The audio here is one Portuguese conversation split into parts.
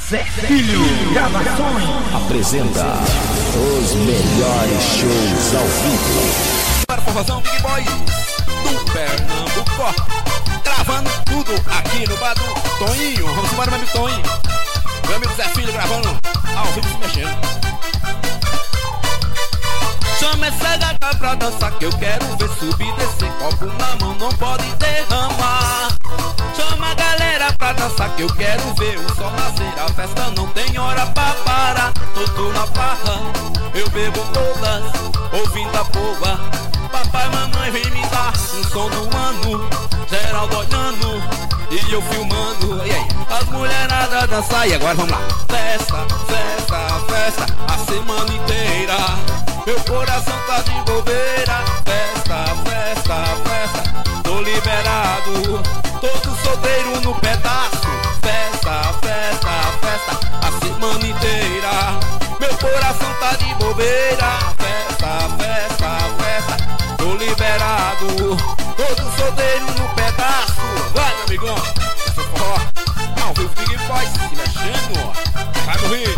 Zé Filho Gravações apresenta os melhores shows ao vivo. Para a formação Big Boys do Pernambuco, gravando tudo aqui no bar do Toninho. Vamos embora, meu amigo Toninho. Meu amigo Zé Filho gravando ao vivo, se mexendo. Chama essa gata pra dançar que eu quero ver subir, descer. Copo na mão, não pode derramar. Chama a galera pra dançar que eu quero ver o sol nascer. A festa não tem hora pra parar. Tô na farra, eu bebo todas, ouvindo a boa. Papai, mamãe, vem me dar um som do ano. Geraldo olhando e eu filmando. E aí, as mulheradas dançar. E agora vamos lá. Festa, festa, festa, a semana inteira. Meu coração tá de bobeira. Festa, festa, festa, tô liberado. Todo solteiro no pedaço. Festa, festa, festa, a semana inteira. Meu coração tá de bobeira. Festa, festa, festa, tô liberado. Todo solteiro no pedaço. Vai, meu amigão, essa forró ao vivo, Big Boys se mexendo, ó. Vai morrer.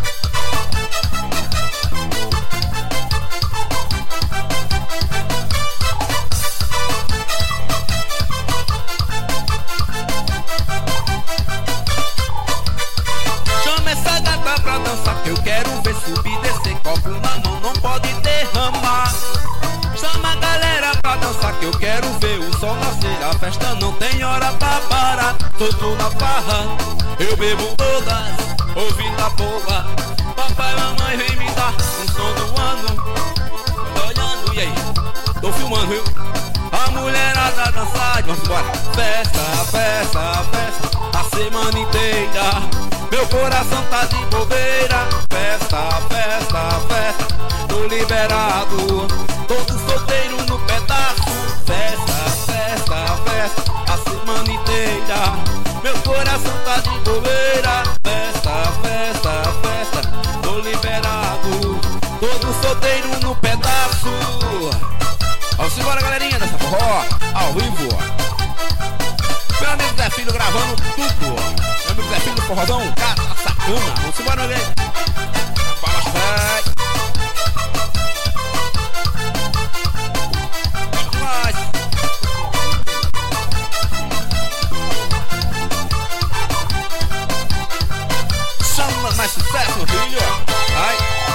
Pra dançar que eu quero ver subir, descer. Copo na mão, não pode derramar. Chama a galera pra dançar que eu quero ver o sol nascer. A festa não tem hora pra parar. Tô na farra, eu bebo todas, ouvindo a boa. Papai, mamãe, vem me dar um som do ano. Olhando, e aí? Tô filmando, viu? A mulherada dançar, vamos embora. Festa, festa, festa, a semana inteira. Meu coração tá de bobeira. Festa, festa, festa, tô liberado. Todo solteiro no pedaço. Festa, festa, festa, a semana inteira. Meu coração tá de bobeira. Festa, festa, festa, tô liberado. Todo solteiro no pedaço. Vamos embora, galerinha, dessa forró ao vivo. Meu amigo Zé Filho gravando tudo. Meu amigo Zé Filho do forrozão, cara, sacana. Vamos embora, meu amigo. Fala,